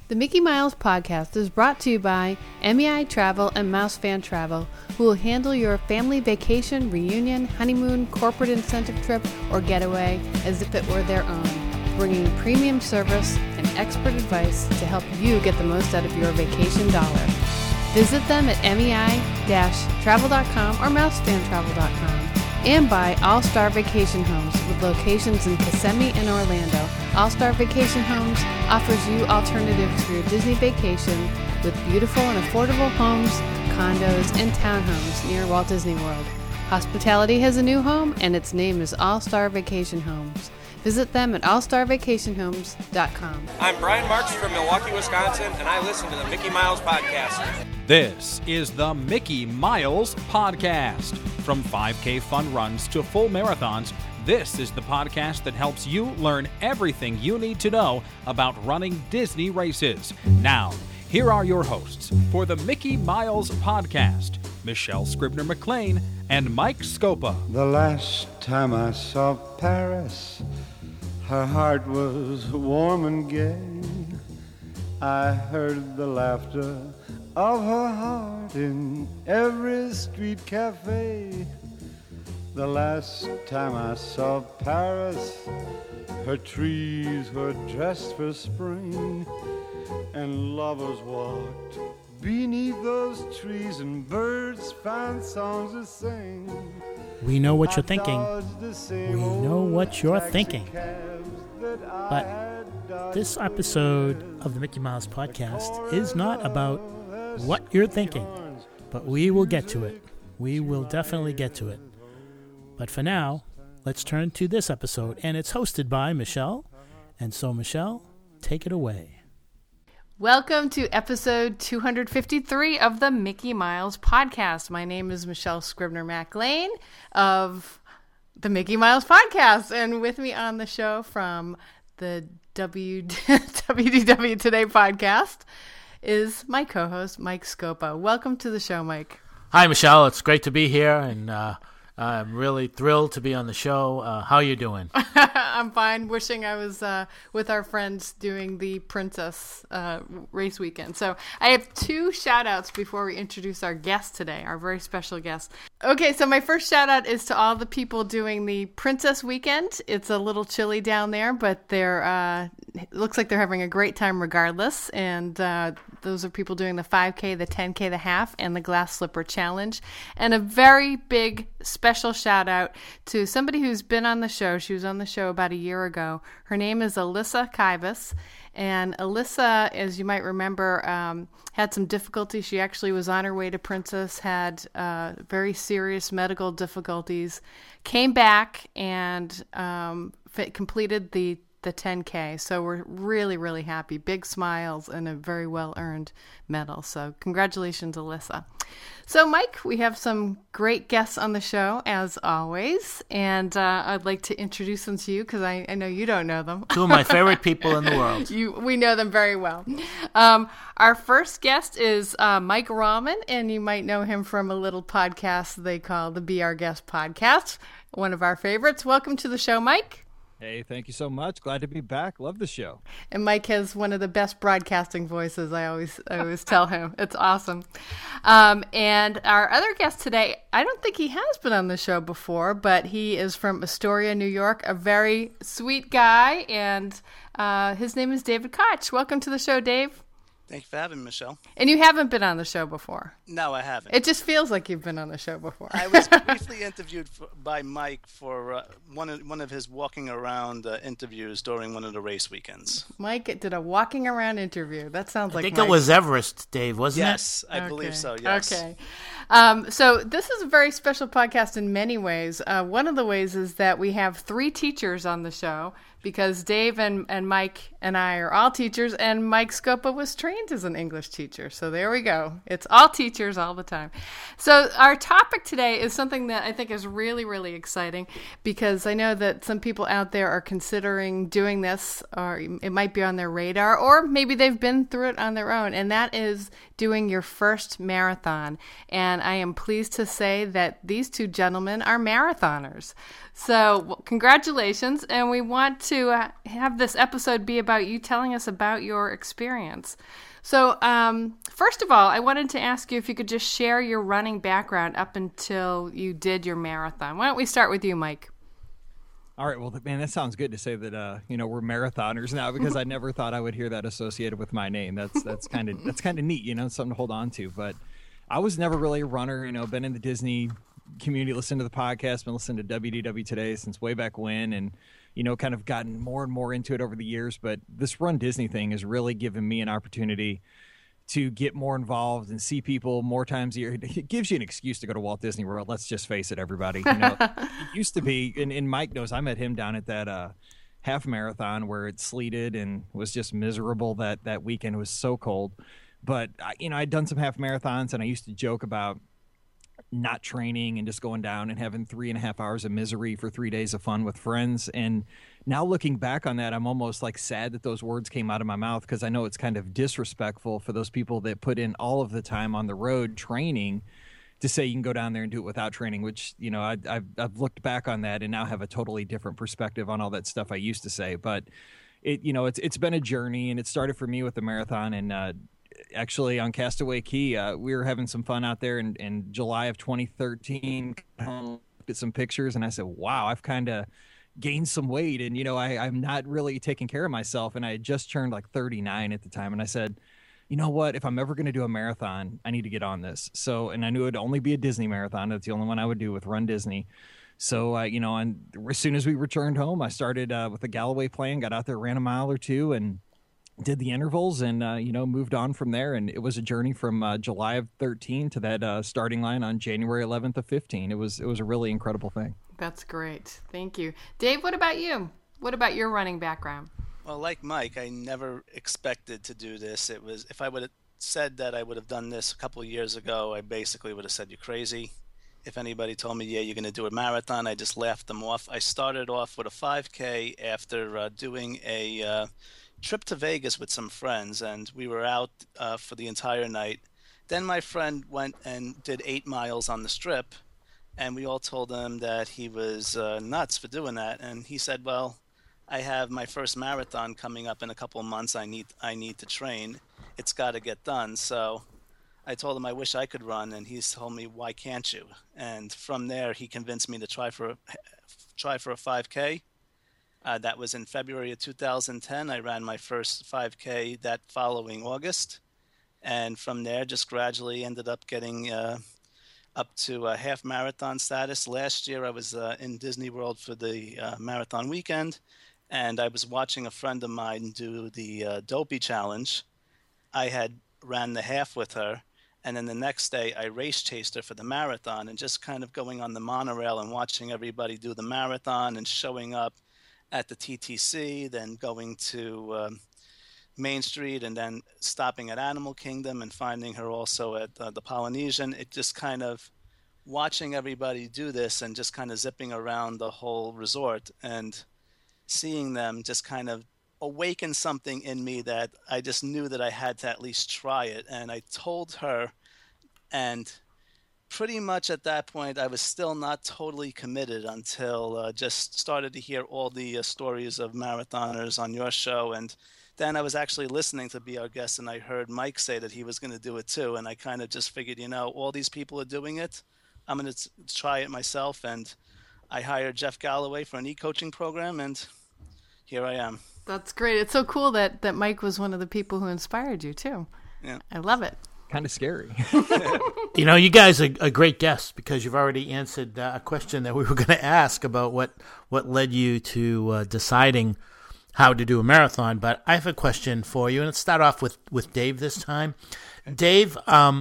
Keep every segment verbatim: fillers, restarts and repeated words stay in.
The Mickey Miles podcast is brought to you by M E I Travel and Mouse Fan Travel, who will handle your family vacation, reunion, honeymoon, corporate incentive trip, or getaway as if it were their own, bringing premium service and expert advice to help you get the most out of your vacation dollar. Visit them at M E I travel dot com or mouse fan travel dot com. And by All Star Vacation Homes with locations in Kissimmee and Orlando. All Star Vacation Homes offers you alternatives for your Disney vacation with beautiful and affordable homes, condos, and townhomes near Walt Disney World. Hospitality has a new home, and its name is All Star Vacation Homes. Visit them at all star vacation homes dot com. I'm Brian Marks from Milwaukee, Wisconsin, and I listen to the Mickey Miles podcast. This is the Mickey Miles Podcast. From five K fun runs to full marathons, this is the podcast that helps you learn everything you need to know about running Disney races. Now, here are your hosts for the Mickey Miles Podcast, Michelle Scribner-McLean and Mike Scopa. The last time I saw Paris, her heart was warm and gay. I heard the laughter of her heart in every street cafe. The last time I saw Paris, her trees were dressed for spring, and lovers walked beneath those trees, and birds found songs to sing. We know what you're thinking. We know what you're thinking. But this episode of the Mickey Mouse Podcast is not about what you're thinking, but we will get to it. We will definitely get to it. But for now, let's turn to this episode, and it's hosted by Michelle. And so, Michelle, take it away. Welcome to episode two hundred fifty-three of the Mickey Miles Podcast. My name is Michelle Scribner-McLean of the Mickey Miles Podcast, and with me on the show from the W D W Today podcast is my co-host, Mike Scopa. Welcome to the show, Mike. Hi, Michelle. It's great to be here, and uh, I'm really thrilled to be on the show. Uh, how are you doing? I'm fine. Wishing I was uh, with our friends doing the Princess uh, race weekend. So I have two shout outs before we introduce our guest today, our very special guest. Okay, so my first shout out is to all the people doing the Princess weekend. It's a little chilly down there, but they're uh, it looks like they're having a great time regardless. And uh, those are people doing the five K, the ten K, the half, and the glass slipper challenge. And a very big special shout out to somebody who's been on the show. She was on the show about a year ago. Her name is Alyssa Kivas. And Alyssa, as you might remember, um, had some difficulties. She actually was on her way to Princess, had uh, very serious medical difficulties, came back and um, fit, completed the the ten K. So we're really, really happy. Big smiles and a very well-earned medal. So congratulations, Alyssa. So, Mike, we have some great guests on the show, as always. And uh, I'd like to introduce them to you because I, I know you don't know them. Two of my favorite people in the world. you, we know them very well. Um, our first guest is uh, Mike Rahman, and you might know him from a little podcast they call the Be Our Guest Podcast, one of our favorites. Welcome to the show, Mike. Hey, thank you so much. Glad to be back. Love the show. And Mike has one of the best broadcasting voices. I always, I always tell him it's awesome. Um, and our other guest today, I don't think he has been on the show before, but he is from Astoria, New York. A very sweet guy, and uh, his name is David Koch. Welcome to the show, Dave. Thank you for having me, Michelle. And you haven't been on the show before. No, I haven't. It just feels like you've been on the show before. I was briefly interviewed for, by Mike for uh, one of one of his walking around uh, interviews during one of the race weekends. Mike did a walking around interview. That sounds like I think Mike. It was Everest, Dave, wasn't yes, it? Yes, I okay. believe so, yes. Okay. Um, so this is a very special podcast in many ways. Uh, one of the ways is that we have three teachers on the show because Dave and, and Mike and I are all teachers, and Mike Scopa was trained as an English teacher. So there we go. It's all teachers all the time. So our topic today is something that I think is really, really exciting because I know that some people out there are considering doing this, or it might be on their radar, or maybe they've been through it on their own, and that is doing your first marathon. And I am pleased to say that these two gentlemen are marathoners. So well, congratulations, and we want to to uh, have this episode be about you telling us about your experience. So, um, first of all, I wanted to ask you if you could just share your running background up until you did your marathon. Why don't we start with you, Mike? All right, well, man, that sounds good to say that uh, you know, we're marathoners now, because I never thought I would hear that associated with my name. That's that's kind of that's kind of neat, you know, something to hold on to. But I was never really a runner, you know. Been in the Disney community, listened to the podcast, been listening to W D W Today since way back when, and you know, kind of gotten more and more into it over the years. But this Run Disney thing has really given me an opportunity to get more involved and see people more times a year. It gives you an excuse to go to Walt Disney World. Let's just face it, everybody. You know, it used to be, and, and Mike knows, I met him down at that uh, half marathon where it sleeted and was just miserable that, that weekend. It was so cold. But, I, you know, I'd done some half marathons, and I used to joke about not training and just going down and having three and a half hours of misery for three days of fun with friends. And now looking back on that, I'm almost like sad that those words came out of my mouth, because I know it's kind of disrespectful for those people that put in all of the time on the road training to say you can go down there and do it without training, which, you know, I, I've, I've looked back on that and now have a totally different perspective on all that stuff I used to say. But it, you know, it's, it's been a journey, and it started for me with the marathon. And, uh, actually on Castaway Cay, uh, we were having some fun out there in, in July of twenty thirteen. Looked at some pictures, and I said, wow, I've kind of gained some weight, and you know, I, I'm not really taking care of myself. And I had just turned like thirty-nine at the time, and I said, you know what, if I'm ever going to do a marathon, I need to get on this. So, and I knew it'd only be a Disney marathon. That's the only one I would do with Run Disney. So, uh, you know, and as soon as we returned home, I started uh, with the Galloway plan, got out there, ran a mile or two, and did the intervals, and, uh, you know, moved on from there. And it was a journey from uh, July of thirteen to that uh, starting line on January eleventh of fifteen. It was, it was a really incredible thing. That's great. Thank you. Dave, what about you? What about your running background? Well, like Mike, I never expected to do this. It was, if I would have said that I would have done this a couple of years ago, I basically would have said, you're crazy. If anybody told me, yeah, you're going to do a marathon, I just laughed them off. I started off with a five K after uh, doing a uh, trip to Vegas with some friends, and we were out uh, for the entire night. Then my friend went and did eight miles on the Strip, and we all told him that he was uh, nuts for doing that. And he said, well, I have my first marathon coming up in a couple of months. I need I need to train. It's got to get done. So I told him I wish I could run, and he's told me, why can't you? And from there, he convinced me to try for a, try for a five K. Uh, that was in February of two thousand ten. I ran my first five K that following August. And from there, just gradually ended up getting uh, up to a half marathon status. Last year, I was uh, in Disney World for the uh, marathon weekend, and I was watching a friend of mine do the uh, Dopey Challenge. I had ran the half with her, and then the next day, I race chased her for the marathon, and just kind of going on the monorail and watching everybody do the marathon and showing up at the T T C, then going to um, Main Street, and then stopping at Animal Kingdom and finding her also at uh, the Polynesian. It just kind of watching everybody do this and just kind of zipping around the whole resort and seeing them just kind of awaken something in me that I just knew that I had to at least try it. And I told her, and pretty much at that point, I was still not totally committed until uh, just started to hear all the uh, stories of marathoners on your show. And then I was actually listening to be our guest, and I heard Mike say that he was going to do it too. And I kind of just figured, you know, all these people are doing it. I'm going to try it myself. And I hired Jeff Galloway for an e-coaching program, and here I am. That's great. It's so cool that, that Mike was one of the people who inspired you too. Yeah. I love it. Kind of scary. You know, you guys are a great guest, because you've already answered uh, a question that we were going to ask about what, what led you to uh, deciding how to do a marathon. But I have a question for you, and let's start off with, with Dave this time. Dave, um,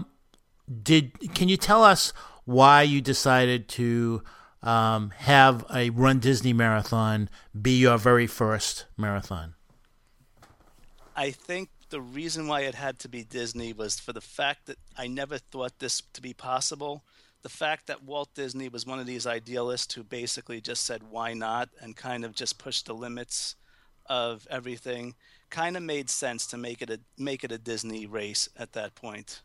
did can you tell us why you decided to um, have a Run Disney marathon be your very first marathon? I think the reason why it had to be Disney was for the fact that I never thought this to be possible. The fact that Walt Disney was one of these idealists who basically just said, why not? And kind of just pushed the limits of everything kind of made sense to make it a, make it a Disney race at that point.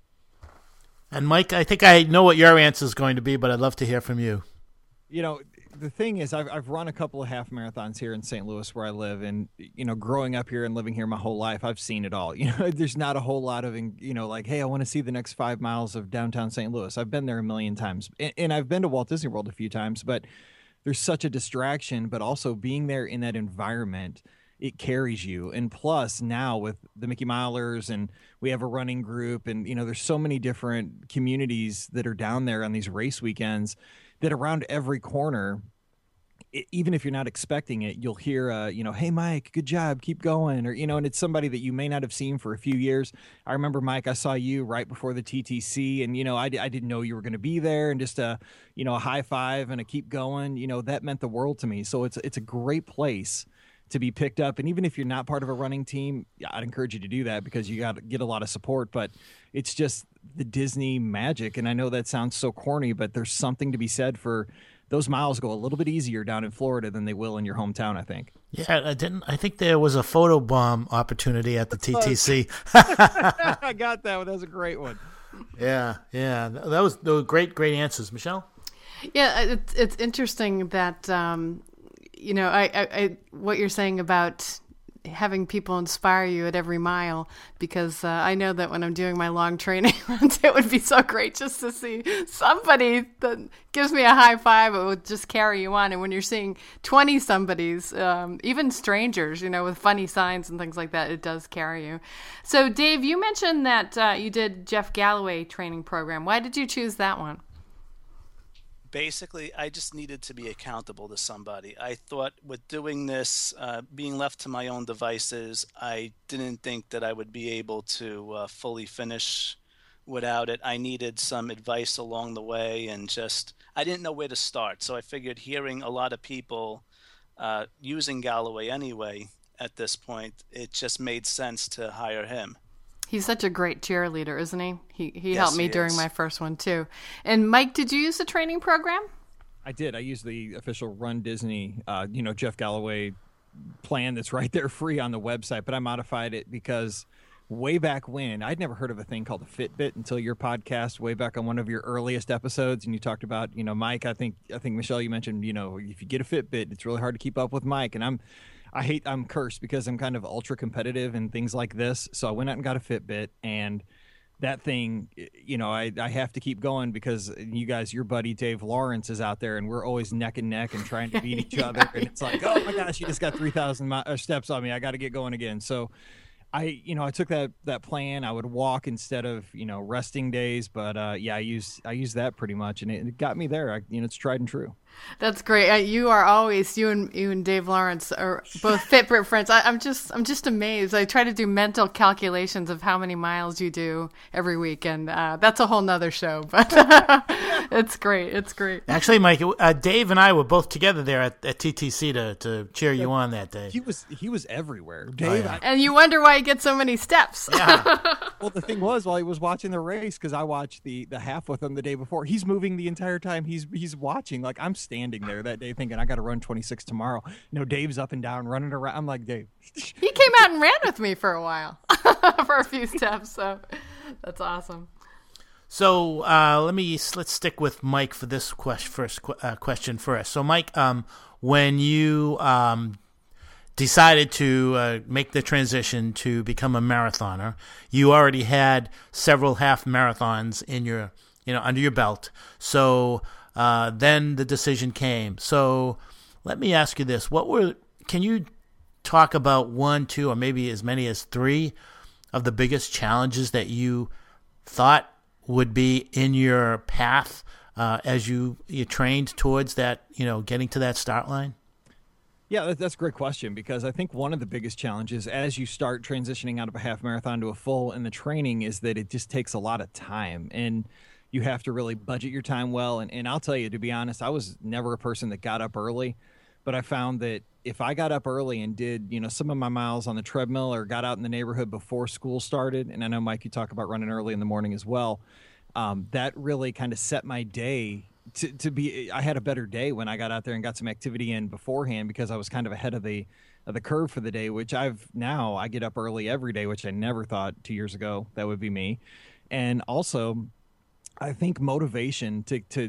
And Mike, I think I know what your answer is going to be, but I'd love to hear from you. You know, the thing is, I've I've run a couple of half marathons here in Saint Louis where I live, and you know, growing up here and living here my whole life, I've seen it all. You know, there's not a whole lot of, you know, like, hey, I want to see the next five miles of downtown Saint Louis. I've been there a million times, and, and I've been to Walt Disney World a few times, but there's such a distraction. But also being there in that environment, it carries you. And plus now with the Mickey Milers, and we have a running group, and you know, there's so many different communities that are down there on these race weekends, that around every corner, it, even if you're not expecting it, you'll hear, uh, you know, hey, Mike, good job, keep going. Or, you know, and it's somebody that you may not have seen for a few years. I remember, Mike, I saw you right before the T T C, and, you know, I, I didn't know you were going to be there, and just a, you know, a high five and a keep going, you know, that meant the world to me. So it's, it's a great place to be picked up. And even if you're not part of a running team, I'd encourage you to do that, because you got to get a lot of support. But it's just the Disney magic. And I know that sounds so corny, but there's something to be said for those miles go a little bit easier down in Florida than they will in your hometown, I think. Yeah, I didn't. I think there was a photo bomb opportunity at the T T C. I got that one. That was a great one. Yeah, yeah. That was those great, great answers. Michelle? Yeah, it's, it's interesting that, um, you know, I, I, I what you're saying about having people inspire you at every mile, because uh, I know that when I'm doing my long training runs, it would be so great just to see somebody that gives me a high five. It would just carry you on. And when you're seeing twenty somebodies, um, even strangers, you know, with funny signs and things like that, it does carry you. So Dave, you mentioned that uh, you did Jeff Galloway training program. Why did you choose that one? Basically, I just needed to be accountable to somebody. I thought with doing this, uh, being left to my own devices, I didn't think that I would be able to uh, fully finish without it. I needed some advice along the way, and just, I didn't know where to start. So I figured hearing a lot of people uh, using Galloway anyway at this point, it just made sense to hire him. He's such a great cheerleader, isn't he? He he Yes, helped me he during is. my first one too. And Mike, did you use the training program? I did. I used the official Run Disney, uh, you know, Jeff Galloway plan that's right there free on the website, but I modified it because way back when, I'd never heard of a thing called a Fitbit until your podcast way back on one of your earliest episodes, and you talked about, you know, Mike, I think, I think Michelle, you mentioned, you know, if you get a Fitbit, it's really hard to keep up with Mike, and I'm I hate, I'm cursed because I'm kind of ultra competitive and things like this. So I went out and got a Fitbit, and that thing, you know, I, I have to keep going because you guys, your buddy Dave Lawrence is out there, and we're always neck and neck and trying to beat each other. And it's like, oh my gosh, he just got three thousand mi- uh, steps on me. I got to get going again. So I, you know, I took that, that plan. I would walk instead of, you know, resting days. But uh, yeah, I use, I use that pretty much, and it, it got me there. I, you know, it's tried and true. That's great. Uh, you are always you and you and Dave Lawrence are both Fitbit friends. I, I'm just I'm just amazed. I try to do mental calculations of how many miles you do every week, and uh, that's a whole nother show. But it's great. It's great. Actually, Mike, uh, Dave and I were both together there at, at T T C to, to cheer you on that day. He was he was everywhere. Dave, yeah. I, And you wonder why you get so many steps. Yeah. well, the thing was, while he was watching the race, because I watched the the half with him the day before, he's moving the entire time he's he's watching. Like, I'm standing there that day thinking, I got to run twenty-six tomorrow. You know, Dave's up and down running around. I'm like, Dave. He came out and ran with me for a while, for a few steps. So that's awesome. So uh, let me let's stick with Mike for this question, first uh, question first. So Mike, um, when you um, decided to uh, make the transition to become a marathoner, you already had several half marathons in your you know under your belt. So uh, then the decision came. So let me ask you this: What were can you talk about one, two, or maybe as many as three of the biggest challenges that you thought would be in your path uh, as you you trained towards that, you know, getting to that start line? Yeah, that, that's a great question, because I think one of the biggest challenges as you start transitioning out of a half marathon to a full in the training is that it just takes a lot of time, and you have to really budget your time well. And, and I'll tell you, to be honest, I was never a person that got up early, but I found that if I got up early and did, you know, some of my miles on the treadmill or got out in the neighborhood before school started, and I know, Mike, you talk about running early in the morning as well, um, that really kind of set my day to, to be, I had a better day when I got out there and got some activity in beforehand, because I was kind of ahead of the of the curve for the day, which I've now, I get up early every day, which I never thought two years ago that would be me. And also, I think motivation to, to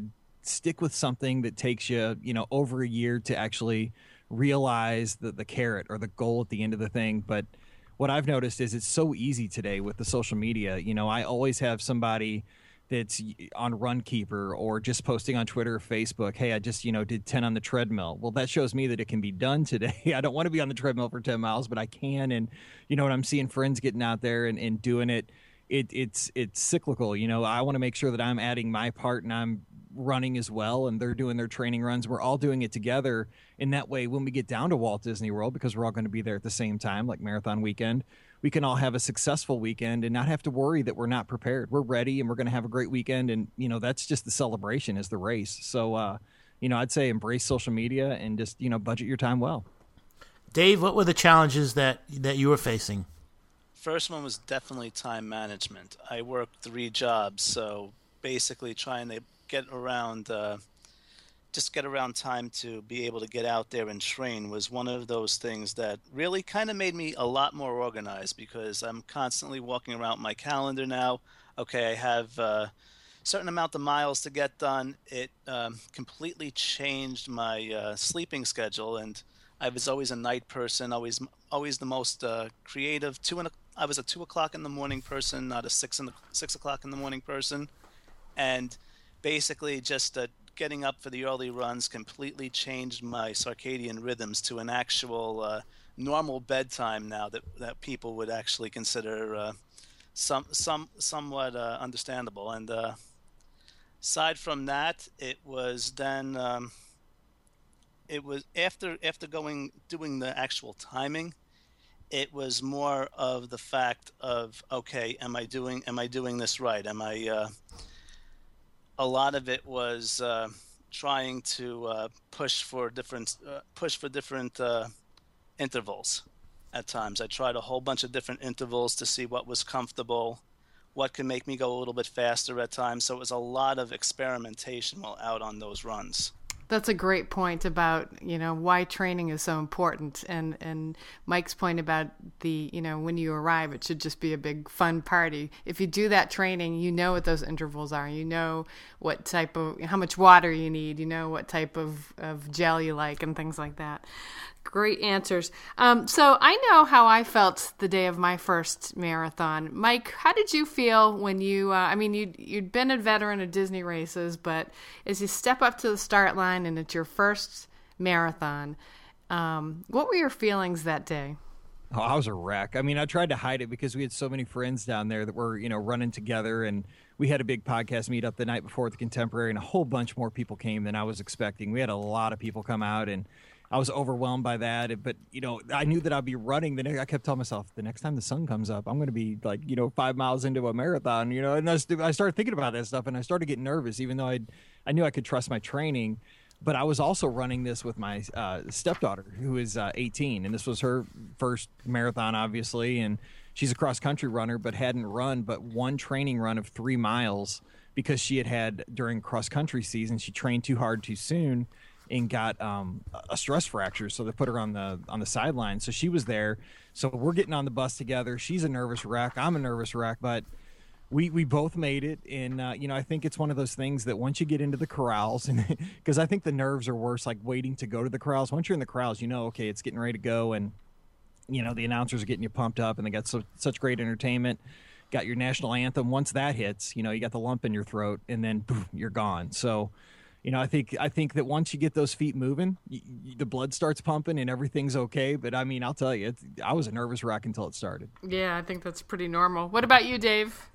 stick with something that takes you, you know, over a year to actually realize the, the carrot or the goal at the end of the thing. But what I've noticed is it's so easy today with the social media. You know, I always have somebody that's on Runkeeper or just posting on Twitter or Facebook, hey, I just, you know, did ten on the treadmill. Well, that shows me that it can be done today. I don't want to be on the treadmill for ten miles, but I can. And, you know, when I'm seeing friends getting out there and, and doing it, it, it's, it's cyclical. You know, I want to make sure that I'm adding my part and I'm running as well, and they're doing their training runs. We're all doing it together. In that way, when we get down to Walt Disney World, because we're all going to be there at the same time, like marathon weekend, we can all have a successful weekend and not have to worry that we're not prepared. We're ready and we're going to have a great weekend. And, you know, that's just the celebration is the race. So, uh, you know, I'd say embrace social media and just, you know, budget your time well. Dave, what were the challenges that, that you were facing? First one was definitely time management. I worked three jobs, so basically trying to get around, uh, just get around time to be able to get out there and train was one of those things that really kind of made me a lot more organized, because I'm constantly walking around my calendar now. Okay, I have a certain amount of miles to get done. It um, completely changed my uh, sleeping schedule, and I was always a night person, always always the most uh, creative. Two and a, I was a two o'clock in the morning person, not a six in the six o'clock in the morning person, and basically just uh, getting up for the early runs completely changed my circadian rhythms to an actual uh, normal bedtime now that, that people would actually consider uh, some some somewhat uh, understandable. And uh, aside from that, it was then um, it was after after going doing the actual timing, it was more of the fact of, okay, am I doing am I doing this right? Am I uh, a lot of it was uh, trying to uh, push for different uh, push for different uh, intervals. At times, I tried a whole bunch of different intervals to see what was comfortable, what could make me go a little bit faster at times. So it was a lot of experimentation while out on those runs. That's a great point about, you know, why training is so important. And, and Mike's point about the, you know, when you arrive, it should just be a big fun party. If you do that training, you know what those intervals are. You know what type of, how much water you need. You know what type of, of gel you like and things like that. Great answers. Um, so I know how I felt the day of my first marathon. Mike, how did you feel when you, uh, I mean, you'd, you'd been a veteran of Disney races, but as you step up to the start line and it's your first marathon, um, what were your feelings that day? Oh, I was a wreck. I mean, I tried to hide it because we had so many friends down there that were, you know, running together, and we had a big podcast meetup the night before at the Contemporary, and a whole bunch more people came than I was expecting. We had a lot of people come out, and I was overwhelmed by that. But, you know, I knew that I'd be running. The next, I kept telling myself, the next time the sun comes up, I'm going to be like, you know, five miles into a marathon, you know, and I, was, I started thinking about that stuff, and I started getting nervous, even though I I knew I could trust my training. But I was also running this with my uh, stepdaughter, who is uh, eighteen, and this was her first marathon, obviously, and she's a cross-country runner, but hadn't run but one training run of three miles because she had had, during cross-country season, she trained too hard too soon and got um, a stress fracture, so they put her on the on the sideline. So she was there. So we're getting on the bus together. She's a nervous wreck. I'm a nervous wreck, but we we both made it. And uh, you know, I think it's one of those things that once you get into the corrals, and because I think the nerves are worse, like waiting to go to the corrals. Once you're in the corrals, you know, okay, it's getting ready to go, and you know the announcers are getting you pumped up, and they got so, such great entertainment. Got your national anthem. Once that hits, you know, you got the lump in your throat, and then boom, you're gone. So. You know, I think I think that once you get those feet moving, you, you, the blood starts pumping and everything's okay. But I mean, I'll tell you, it's, I was a nervous wreck until it started. Yeah, I think that's pretty normal. What about you, Dave?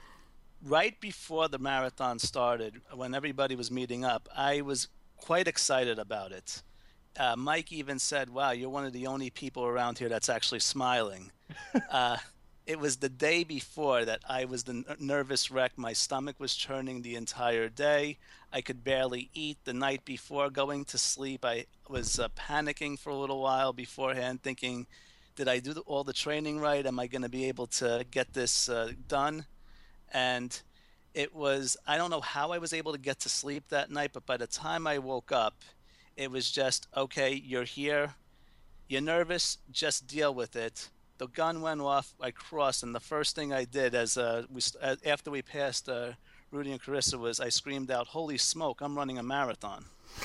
Right before the marathon started, when everybody was meeting up, I was quite excited about it. Uh, Mike even said, wow, you're one of the only people around here that's actually smiling. uh, it was the day before that I was the n- nervous wreck. My stomach was churning the entire day. I could barely eat. The night before going to sleep, I was uh, panicking for a little while beforehand, thinking, did I do the, all the training right? Am I going to be able to get this uh, done? And it was, I don't know how I was able to get to sleep that night, but by the time I woke up, it was just, okay, you're here. You're nervous. Just deal with it. The gun went off. I crossed, and the first thing I did as uh, we, uh, after we passed uh, Rudy and Carissa was I screamed out, "Holy smoke, I'm running a marathon."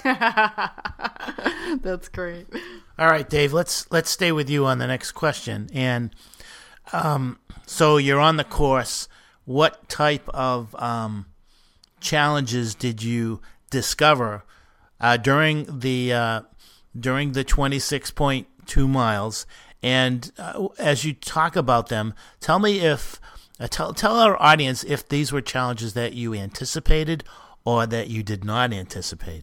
That's great. All right, Dave, let's let's stay with you on the next question. And um, so you're on the course. What type of um, challenges did you discover uh, during the uh, during the twenty-six point two miles? And uh, as you talk about them, tell me if uh, tell tell our audience if these were challenges that you anticipated or that you did not anticipate.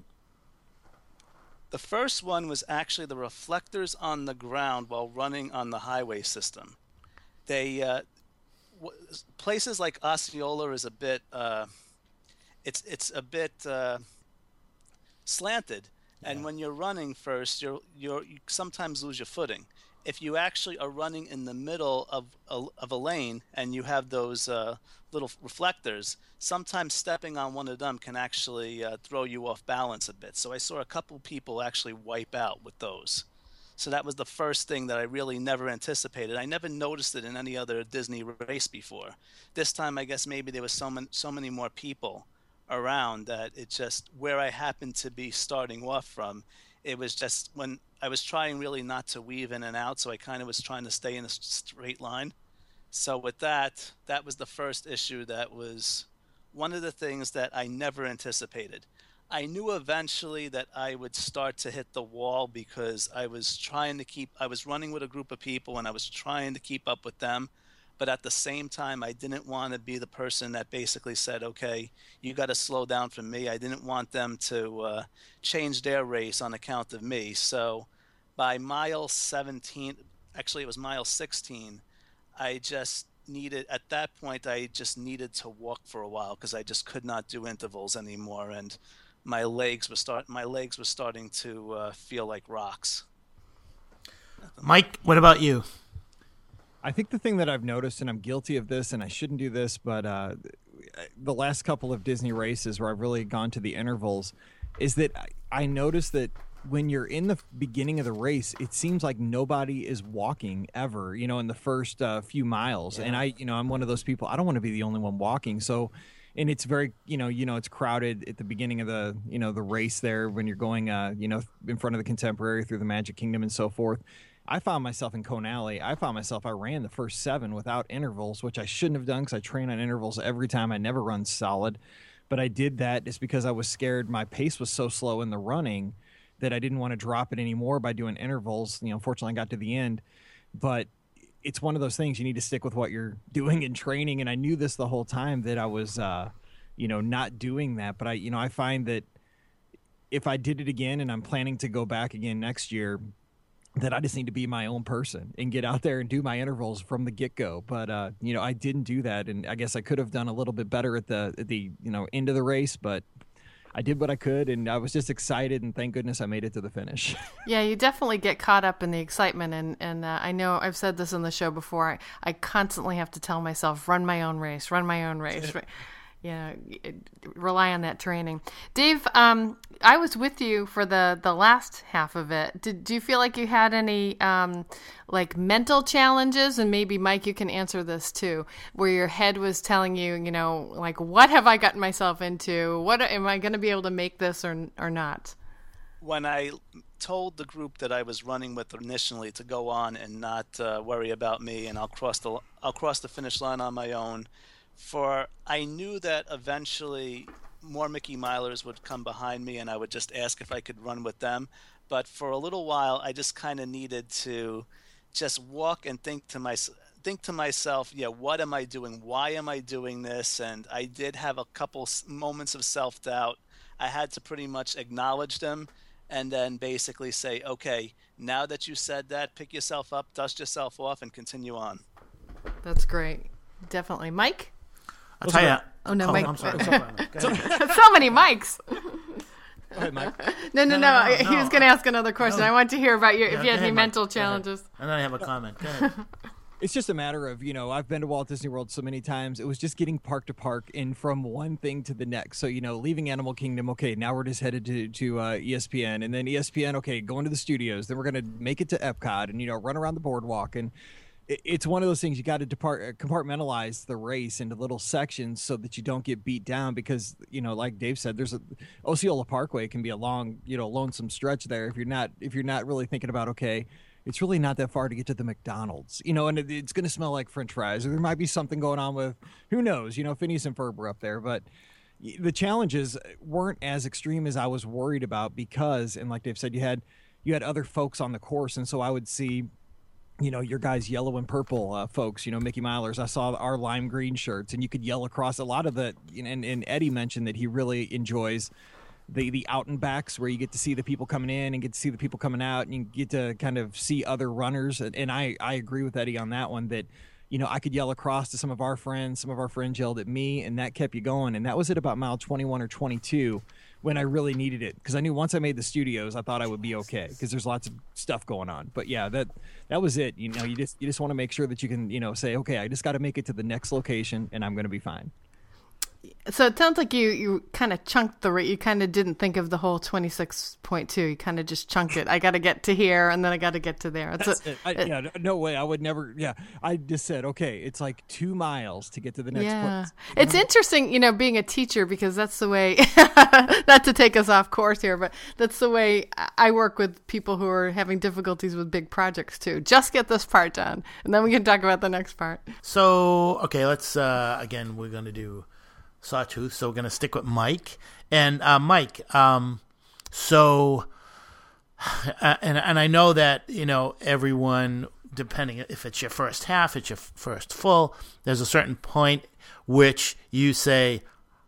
The first one was actually the reflectors on the ground while running on the highway system. They uh, w- places like Osceola is a bit uh, it's it's a bit uh, slanted, and yeah. when you're running first, you're you're you sometimes lose your footing. If you actually are running in the middle of a, of a lane and you have those uh, little reflectors, sometimes stepping on one of them can actually uh, throw you off balance a bit. So I saw a couple people actually wipe out with those. So that was the first thing that I really never anticipated. I never noticed it in any other Disney race before. This time, I guess maybe there was so many, so many more people around that it just, where I happened to be starting off from, it was just when I was trying really not to weave in and out, so I kind of was trying to stay in a straight line. So with that, that was the first issue. That was one of the things that I never anticipated. I knew eventually that I would start to hit the wall because I was trying to keep, I was running with a group of people and I was trying to keep up with them. But at the same time, I didn't want to be the person that basically said, okay, you got to slow down for me. I didn't want them to uh, change their race on account of me. So by mile seventeen, actually it was mile sixteen, I just needed, at that point, I just needed to walk for a while because I just could not do intervals anymore. And my legs were start, my legs were starting to uh, feel like rocks. Mike, what about you? I think the thing that I've noticed, and I'm guilty of this, and I shouldn't do this, but uh, the last couple of Disney races where I've really gone to the intervals, is that I noticed that when you're in the beginning of the race, it seems like nobody is walking ever, you know, in the first uh, few miles. Yeah. And I, you know, I'm one of those people, I don't want to be the only one walking. So, and it's very, you know, you know, it's crowded at the beginning of the, you know, the race there when you're going, uh, you know, in front of the Contemporary through the Magic Kingdom and so forth. I found myself in Cone Alley. I found myself, I ran the first seven without intervals, which I shouldn't have done because I train on intervals every time. I never run solid. But I did that just because I was scared my pace was so slow in the running that I didn't want to drop it anymore by doing intervals. You know, unfortunately, I got to the end. But it's one of those things, you need to stick with what you're doing in training. And I knew this the whole time that I was, uh, you know, not doing that. But I, you know, I find that if I did it again, and I'm planning to go back again next year, that I just need to be my own person and get out there and do my intervals from the get-go. But, uh, you know, I didn't do that. And I guess I could have done a little bit better at the, at the, you know, end of the race, but I did what I could. And I was just excited. And thank goodness I made it to the finish. Yeah, you definitely get caught up in the excitement. And, and uh, I know I've said this on the show before. I, I constantly have to tell myself, run my own race, run my own race. You know, rely on that training. Dave, um, I was with you for the, the last half of it. Did do you feel like you had any um, like mental challenges? And maybe Mike, you can answer this too, where your head was telling you, you know, like, what have I gotten myself into? What am I going to be able to make this or or not? When I told the group that I was running with initially to go on and not uh, worry about me, and I'll cross the I'll cross the finish line on my own. For I knew that eventually more Mickey Milers would come behind me and I would just ask if I could run with them. But for a little while, I just kind of needed to just walk and think to my, think to myself, yeah, what am I doing? Why am I doing this? And I did have a couple moments of self-doubt. I had to pretty much acknowledge them and then basically say, okay, now that you said that, pick yourself up, dust yourself off, and continue on. That's great. Definitely. Mike? I'll tell you. Oh, no, oh, Mike. I'm sorry. Go ahead. So many Mikes. Go ahead, Mike. No, no, no. no, no, he no. was going to ask another question. No. I want to hear about your, Yeah, if you had go any ahead, mental Mike. Go challenges. ahead. And then I have a comment. Go ahead. It's just a matter of, you know, I've been to Walt Disney World so many times. It was just getting park to park and from one thing to the next. So, you know, leaving Animal Kingdom, okay, now we're just headed to, to uh, E S P N. And then E S P N, okay, going to the studios. Then we're going to make it to Epcot and, you know, run around the boardwalk. And it, it's one of those things you got to depart compartmentalize the race into little sections so that you don't get beat down, because, you know, like Dave said, there's a Osceola Parkway can be a long, you know, lonesome stretch there if you're not if you're not really thinking about, okay, it's really not that far to get to the McDonald's, you know, and it, it's going to smell like French fries, or there might be something going on with, who knows, you know, Phineas and Ferb were up there. But the challenges weren't as extreme as I was worried about, because, and like Dave said, you had you had other folks on the course, and so I would see, you know, your guys yellow and purple uh, folks, you know, Mickey Milers. I saw our lime green shirts, and you could yell across a lot of the, and, and Eddie mentioned that he really enjoys the the out and backs, where you get to see the people coming in and get to see the people coming out, and you get to kind of see other runners. And, and I, I agree with Eddie on that one, that, you know, I could yell across to some of our friends, some of our friends yelled at me, and that kept you going. And that was at about mile twenty-one or twenty-two when I really needed it, because I knew once I made the studios, I thought I would be okay, because there's lots of stuff going on. But yeah, that that was it. You know, you just you just want to make sure that you can, you know, say, okay, I just got to make it to the next location, and I'm going to be fine. So it sounds like you, you kind of chunked the rate. You kind of didn't think of the whole twenty-six point two. You kind of just chunked it. I got to get to here, and then I got to get to there. It's That's a, it. I, it, yeah, no way. I would never. Yeah, I just said, okay, it's like two miles to get to the next yeah. place. It's interesting, you know, being a teacher, because that's the way, not to take us off course here, but that's the way I work with people who are having difficulties with big projects too. Just get this part done, and then we can talk about the next part. So, okay, let's, uh, again, we're going to do Sawtooth, so we're going to stick with Mike. And uh, Mike, um, so, uh, and and I know that, you know, everyone, depending if it's your first half, it's your first full, there's a certain point which you say,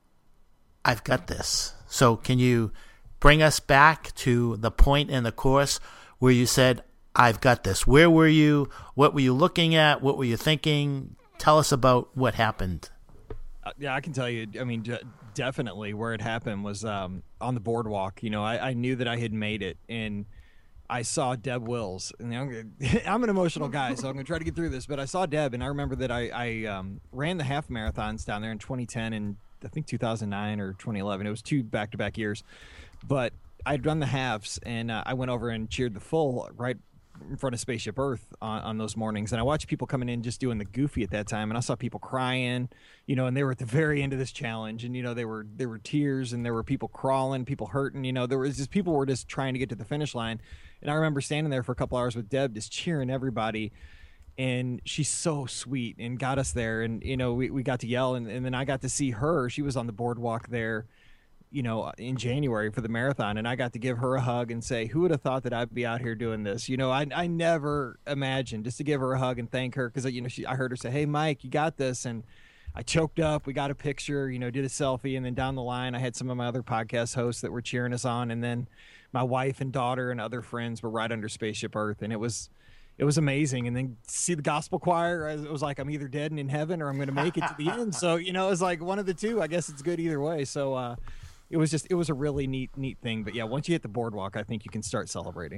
I've got this. So can you bring us back to the point in the course where you said, I've got this? Where were you? What were you looking at? What were you thinking? Tell us about what happened. Uh, yeah, I can tell you. I mean, d- definitely where it happened was um, on the boardwalk. You know, I, I knew that I had made it, and I saw Deb Wills. And I'm, I'm an emotional guy, so I'm going to try to get through this. But I saw Deb, and I remember that I, I um, ran the half marathons down there in twenty ten and I think two thousand nine or twenty eleven. It was two back-to-back years. But I'd run the halves, and uh, I went over and cheered the full right in front of Spaceship Earth on, on those mornings, and I watched people coming in just doing the goofy at that time, and I saw people crying, you know, and they were at the very end of this challenge, and you know, they were there were tears, and there were people crawling, people hurting, you know, there was just people were just trying to get to the finish line. And I remember standing there for a couple hours with Deb, just cheering everybody, and she's so sweet and got us there, and you know, we, we got to yell, and, and then I got to see her. She was on the boardwalk there, you know, in January for the marathon, and I got to give her a hug and say, who would have thought that I'd be out here doing this? You know, I I never imagined, just to give her a hug and thank her, because, you know, she I heard her say, hey, Mike, you got this, and I choked up. We got a picture, you know, did a selfie, and then down the line, I had some of my other podcast hosts that were cheering us on, and then my wife and daughter and other friends were right under Spaceship Earth, and it was it was amazing. And then see the gospel choir, it was like, I'm either dead and in heaven, or I'm going to make it to the end. So, you know, it was like one of the two. I guess it's good either way. So, uh, It was just, it was a really neat, neat thing. But yeah, once you hit the boardwalk, I think you can start celebrating.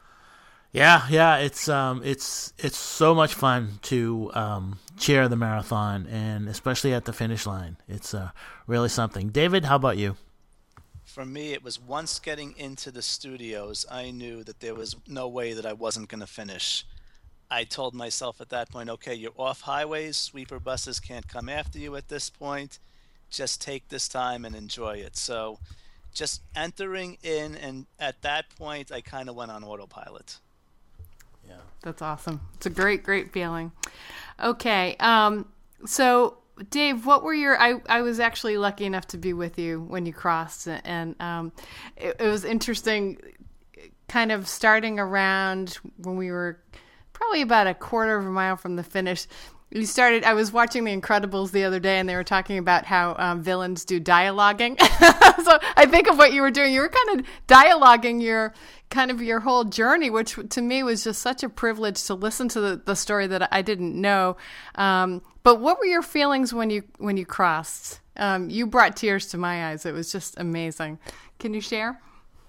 Yeah, yeah, it's um, it's it's so much fun to um, cheer the marathon, and especially at the finish line. It's uh, really something. David, how about you? For me, it was once getting into the studios, I knew that there was no way that I wasn't going to finish. I told myself at that point, okay, you're off highways, sweeper buses can't come after you at this point. Just take this time and enjoy it. So just entering in, and at that point, I kind of went on autopilot. Yeah, that's awesome. It's a great, great feeling. Okay. Um, so Dave, what were your, I, I was actually lucky enough to be with you when you crossed, and um, it, it was interesting kind of starting around when we were probably about a quarter of a mile from the finish. You started, I was watching The Incredibles the other day, and they were talking about how um, villains do dialoguing. So I think of what you were doing. You were kind of dialoguing your kind of your whole journey, which to me was just such a privilege to listen to the, the story that I didn't know. Um, but what were your feelings when you when you crossed? Um, you brought tears to my eyes. It was just amazing. Can you share?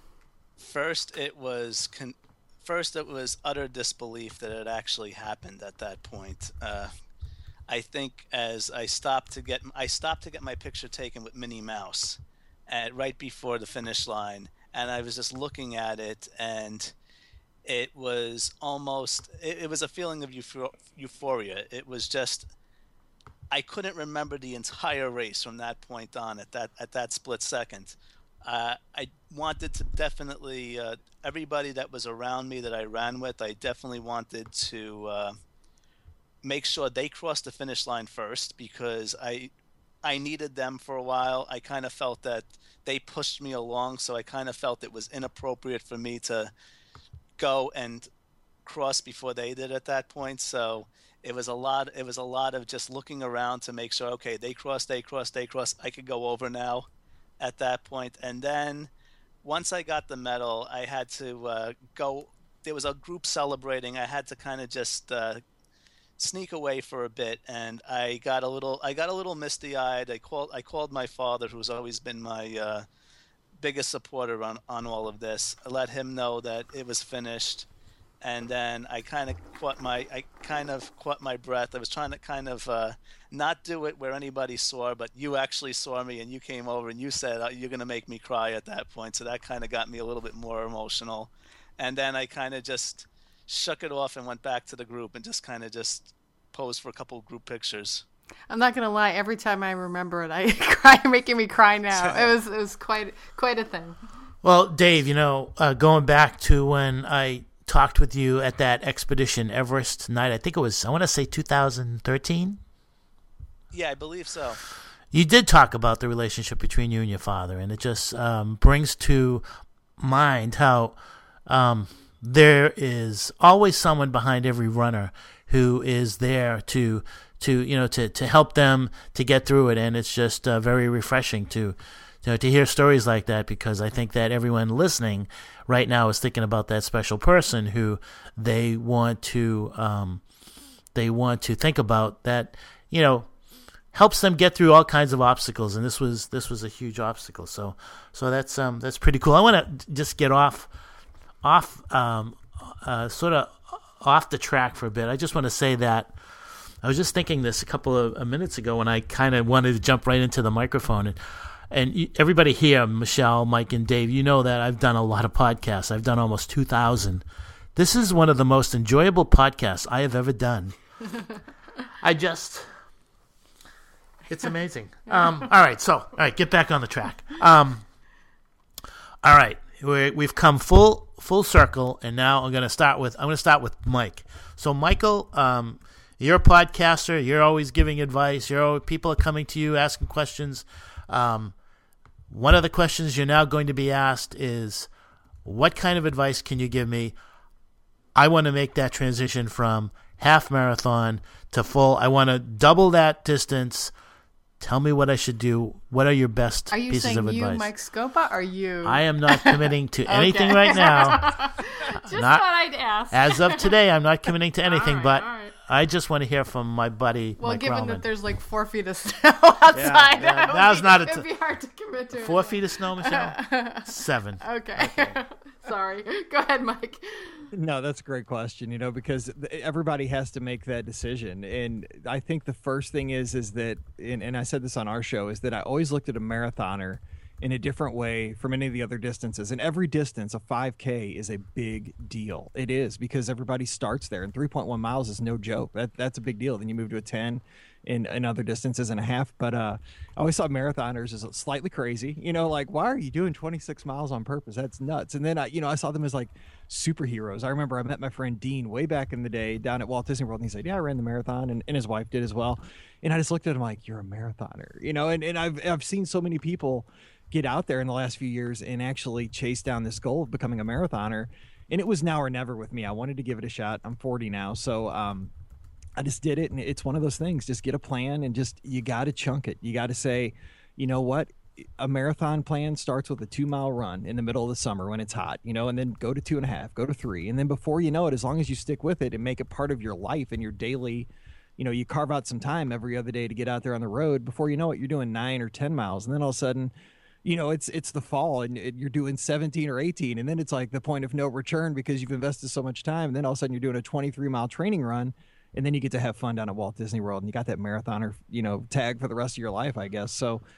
First, it was con- first it was utter disbelief that it actually happened at that point. Uh, I think as I stopped to get I stopped to get my picture taken with Minnie Mouse, at right before the finish line, and I was just looking at it, and it was almost, it, it was a feeling of euphor- euphoria. It was just, I couldn't remember the entire race from that point on at that, at that split second. Uh, I wanted to definitely, uh, everybody that was around me that I ran with, I definitely wanted to uh, make sure they crossed the finish line first, because I I needed them for a while. I kind of felt that they pushed me along, so I kind of felt it was inappropriate for me to go and cross before they did at that point. So it was a lot, it was a lot of just looking around to make sure, okay, they crossed, they crossed, they crossed, I could go over now at that point. And then once I got the medal, I had to uh, go. There was a group celebrating. I had to kind of just uh, sneak away for a bit, and I got a little. I got a little misty-eyed. I called. I called my father, who's always been my uh, biggest supporter on on all of this. I let him know that it was finished, and then I kind of caught my. I kind of caught my breath. I was trying to kind of uh, not do it where anybody saw, but you actually saw me, and you came over and you said, oh, "You're going to make me cry" at that point. So that kind of got me a little bit more emotional, and then I kind of just shook it off and went back to the group and just kind of just posed for a couple of group pictures. I'm not gonna lie. Every time I remember it, I cry, making me cry now. It was it was quite quite a thing. Well, Dave, you know, uh, going back to when I talked with you at that Expedition Everest night, I think it was, I want to say two thousand thirteen. Yeah, I believe so. You did talk about the relationship between you and your father, and it just um, brings to mind how um, there is always someone behind every runner who is there to to you know to, to help them to get through it, and it's just uh, very refreshing to you know, to hear stories like that, because I think that everyone listening right now is thinking about that special person who they want to um, they want to think about, that you know helps them get through all kinds of obstacles, and this was this was a huge obstacle. So so that's um that's pretty cool. I want to just get off off um uh, sort of off the track for a bit. I just want to say that I was just thinking this a couple of uh, minutes ago when I kind of wanted to jump right into the microphone, and and you, everybody here, Michelle, Mike, and Dave, you know that I've done a lot of podcasts. I've done almost two thousand. This is one of the most enjoyable podcasts I have ever done. I just, it's amazing. Um, all right, so all right, get back on the track. Um, all right, we we've come full full circle, and now I'm going to start with I'm going to start with Mike. So, Michael, um, you're a podcaster. You're always giving advice. You're always, people are coming to you asking questions. Um, one of the questions you're now going to be asked is, what kind of advice can you give me? I want to make that transition from half marathon to full. I want to double that distance. Tell me what I should do. What are your best are you pieces of you, advice? Mike Scopa, or you? I am not committing to anything right now. Just Not- thought I'd ask. As of today, I'm not committing to anything, right, but all right. I just want to hear from my buddy, Well, Mike given Rauman. that there's like four feet of snow outside, yeah, it would now's be, not a it'd t- be hard to commit to. Four anything. feet of snow, Michelle? Seven. Okay. Sorry. Go ahead, Mike. No, that's a great question, you know, because th- everybody has to make that decision. And I think the first thing is, is that, and, and I said this on our show, is that I always looked at a marathoner in a different way from any of the other distances. And every distance, a five K is a big deal. It is, because everybody starts there, and three point one miles is no joke. That That's a big deal. Then you move to a ten in, in other distances and a half. But uh, I always thought marathoners as slightly crazy, you know, like, why are you doing twenty-six miles on purpose? That's nuts. And then, I, you know, I saw them as like superheroes. I remember I met my friend Dean way back in the day down at Walt Disney World, and he said, yeah, I ran the marathon, and, and his wife did as well. And I just looked at him like, you're a marathoner, you know, and, and I've, I've seen so many people get out there in the last few years and actually chase down this goal of becoming a marathoner. And it was now or never with me. I wanted to give it a shot. I'm forty now. So um, I just did it. And it's one of those things, just get a plan and just, you got to chunk it. You got to say, you know what? A marathon plan starts with a two mile run in the middle of the summer when it's hot, you know, and then go to two and a half, go to three. And then before you know it, as long as you stick with it and make it part of your life and your daily, you know, you carve out some time every other day to get out there on the road, before you know it, you're doing nine or ten miles. And then all of a sudden, you know, it's it's the fall and you're doing seventeen or eighteen. And then it's like the point of no return because you've invested so much time. And then all of a sudden you're doing a twenty-three mile training run. And then you get to have fun down at Walt Disney World, and you got that marathoner, you know, tag for the rest of your life, I guess. So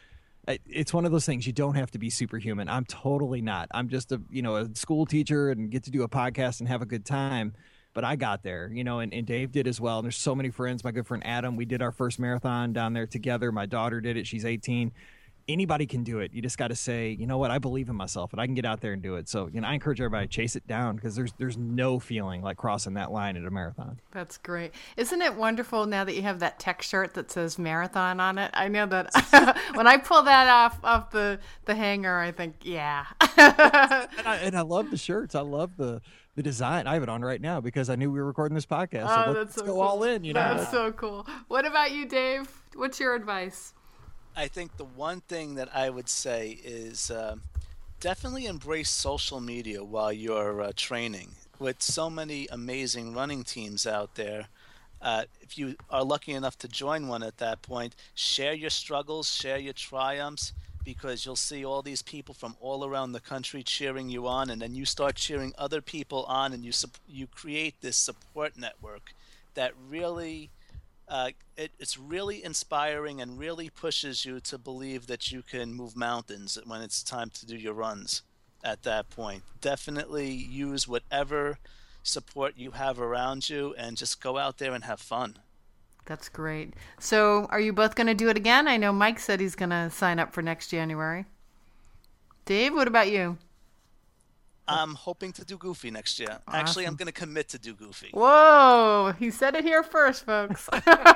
it's one of those things. You don't have to be superhuman. I'm totally not. I'm just a, you know, a school teacher and get to do a podcast and have a good time. But I got there, you know, and, and Dave did as well. And there's so many friends. My good friend Adam, we did our first marathon down there together. My daughter did it. She's eighteen. Anybody can do it. You just got to say, you know what, I believe in myself and I can get out there and do it. So, you know, I encourage everybody to chase it down because there's there's no feeling like crossing that line at a marathon. That's great. Isn't it wonderful now that you have that tech shirt that says marathon on it? I know that when I pull that off off the, the hanger, I think, yeah. and, I, and I love the shirts. I love the the design. I have it on right now because I knew we were recording this podcast. So oh, let's, that's so let's go cool. all in. You know, That's so cool. What about you, Dave? What's your advice? I think the one thing that I would say is uh, definitely embrace social media while you're uh, training. With so many amazing running teams out there, uh, if you are lucky enough to join one at that point, share your struggles, share your triumphs, because you'll see all these people from all around the country cheering you on, and then you start cheering other people on, and you you create this support network that really... Uh, it, it's really inspiring and really pushes you to believe that you can move mountains when it's time to do your runs at that point. Definitely use whatever support you have around you and just go out there and have fun. That's great. So are you both going to do it again? I know Mike said he's going to sign up for next January. Dave, what about you? I'm hoping to do Goofy next year. Awesome. Actually, I'm going to commit to do Goofy. Whoa! He said it here first, folks.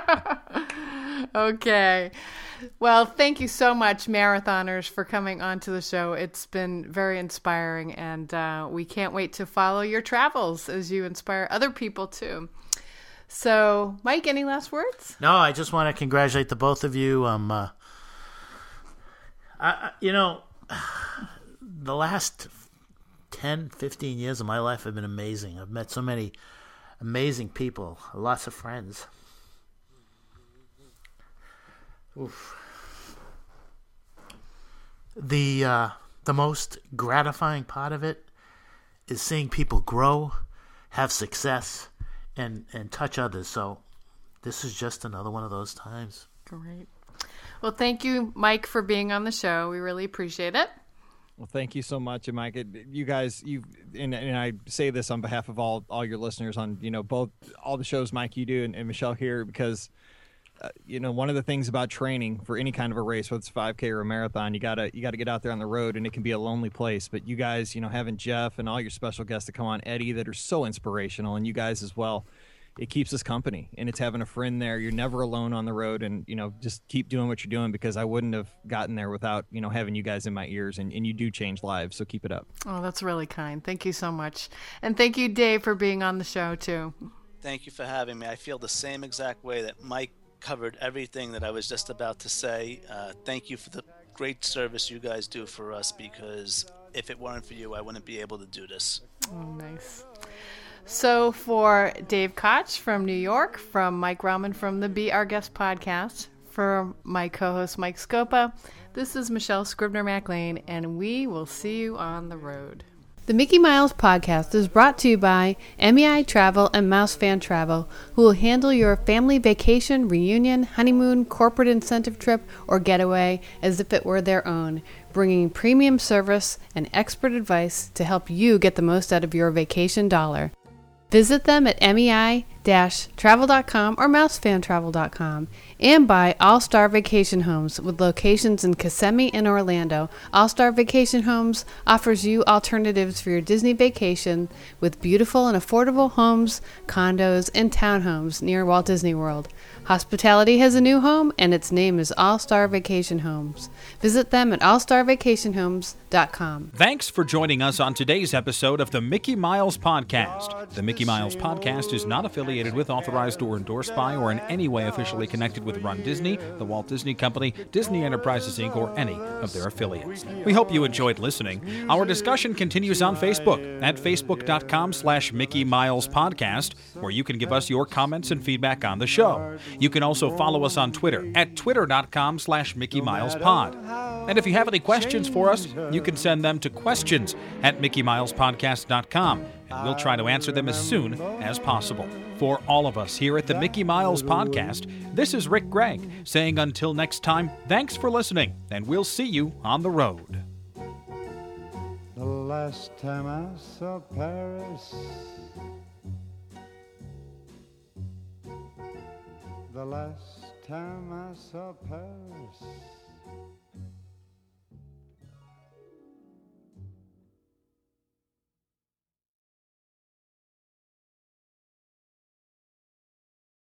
Okay. Well, thank you so much, marathoners, for coming onto the show. It's been very inspiring, and uh, we can't wait to follow your travels as you inspire other people, too. So, Mike, any last words? No, I just want to congratulate the both of you. Um, uh, I, you know, the last ten, fifteen years of my life have been amazing. I've met so many amazing people, lots of friends. Oof. The uh, the most gratifying part of it is seeing people grow, have success, and, and touch others. So this is just another one of those times. Great. Well, thank you, Mike, for being on the show. We really appreciate it. Well, thank you so much, and Mike. You guys, you and, and I say this on behalf of all, all your listeners on, you know, both all the shows, Mike, you do, and, and Michelle here, because uh, you know, one of the things about training for any kind of a race, whether it's five K or a marathon, you gotta you gotta get out there on the road, and it can be a lonely place. But you guys, you know, having Jeff and all your special guests that come on, Eddie, that are so inspirational, and you guys as well. It keeps us company, and it's having a friend there. You're never alone on the road, and, you know, just keep doing what you're doing, because I wouldn't have gotten there without, you know, having you guys in my ears, and, and you do change lives. So keep it up. Oh, that's really kind. Thank you so much. And thank you, Dave, for being on the show too. Thank you for having me. I feel the same exact way that Mike covered everything that I was just about to say. Uh, thank you for the great service you guys do for us, because if it weren't for you, I wouldn't be able to do this. Oh, nice. So for Dave Koch from New York, from Mike Rahman from the Be Our Guest podcast, for my co-host Mike Scopa, this is Michelle Scribner-McLean, and we will see you on the road. The Mickey Miles podcast is brought to you by M E I Travel and Mouse Fan Travel, who will handle your family vacation, reunion, honeymoon, corporate incentive trip, or getaway as if it were their own, bringing premium service and expert advice to help you get the most out of your vacation dollar. Visit them at M E I travel dot com or mouse fan travel dot com, and by All Star Vacation Homes with locations in Kissimmee and Orlando. All Star Vacation Homes offers you alternatives for your Disney vacation with beautiful and affordable homes, condos, and townhomes near Walt Disney World. Hospitality has a new home, and its name is All Star Vacation Homes. Visit them at all star vacation homes dot com. Thanks for joining us on today's episode of the Mickey Miles Podcast. The Mickey Miles Podcast is not affiliated with, authorized, or endorsed by, or in any way officially connected with Run Disney, the Walt Disney Company, Disney Enterprises, Incorporated, or any of their affiliates. We hope you enjoyed listening. Our discussion continues on Facebook at facebook dot com slash Mickey Miles Podcast, where you can give us your comments and feedback on the show. You can also follow us on Twitter at twitter dot com slash Mickey Miles Pod. And if you have any questions for us, you can send them to questions at mickey miles podcast dot com. and we'll try to answer them as soon as possible. For all of us here at the Mickey Miles Podcast, this is Rick Gregg saying until next time, thanks for listening, and we'll see you on the road. The last time I saw Paris, the last time I saw Paris,